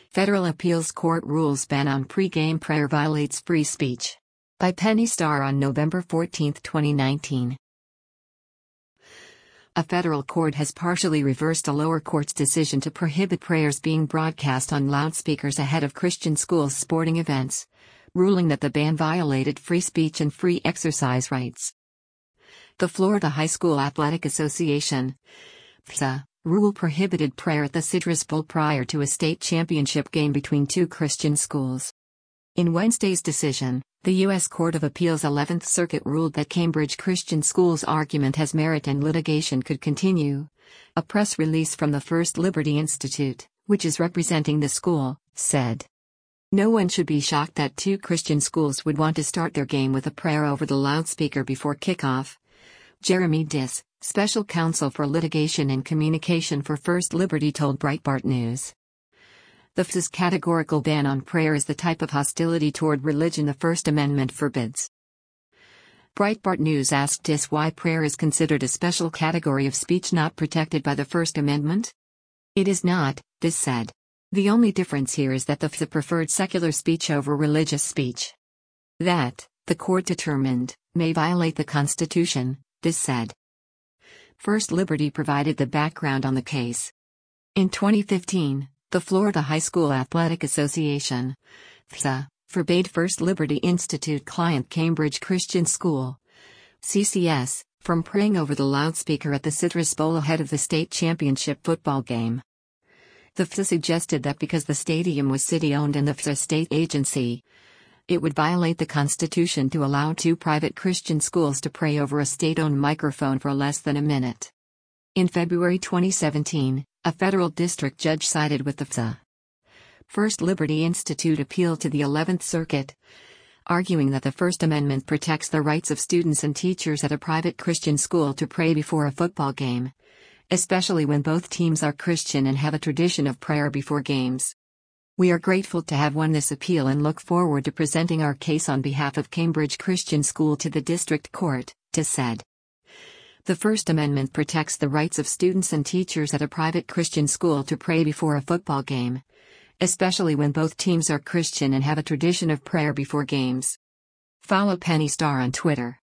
Federal Appeals Court rules ban on pre-game prayer violates free speech. By Penny Starr on November 14, 2019. A federal court has partially reversed a lower court's decision to prohibit prayers being broadcast on loudspeakers ahead of Christian schools' sporting events, ruling that the ban violated free speech and free exercise rights. The Florida High School Athletic Association FSA rule prohibited prayer at the Citrus Bowl prior to a state championship game between two Christian schools. In Wednesday's decision, the U.S. Court of Appeals 11th Circuit ruled that Cambridge Christian School's argument has merit and litigation could continue. A press release from the First Liberty Institute, which is representing the school, said, "No one should be shocked that two Christian schools would want to start their game with a prayer over the loudspeaker before kickoff." Jeremy Diss, special counsel for litigation and communication for First Liberty told Breitbart News. The FSA's categorical ban on prayer is the type of hostility toward religion the First Amendment forbids. Breitbart News asked Diss why prayer is considered a special category of speech not protected by the First Amendment. "It is not," Diss said. "The only difference here is that the FSA preferred secular speech over religious speech. That, the court determined, may violate the Constitution," Diss said. First Liberty provided the background on the case. In 2015, the Florida High School Athletic Association FSA forbade First Liberty Institute client Cambridge Christian School CCS from praying over the loudspeaker at the Citrus Bowl ahead of the state championship football game. The FSA suggested that because the stadium was city-owned and the FSA state agency, it would violate the Constitution to allow two private Christian schools to pray over a state-owned microphone for less than a minute. In February 2017, a federal district judge sided with the FSA. First Liberty Institute appealed to the 11th Circuit, arguing that the First Amendment protects the rights of students and teachers at a private Christian school to pray before a football game, especially when both teams are Christian and have a tradition of prayer before games. "We are grateful to have won this appeal and look forward to presenting our case on behalf of Cambridge Christian School to the district court," Diss said. The First Amendment protects the rights of students and teachers at a private Christian school to pray before a football game, especially when both teams are Christian and have a tradition of prayer before games. Follow Penny Starr on Twitter.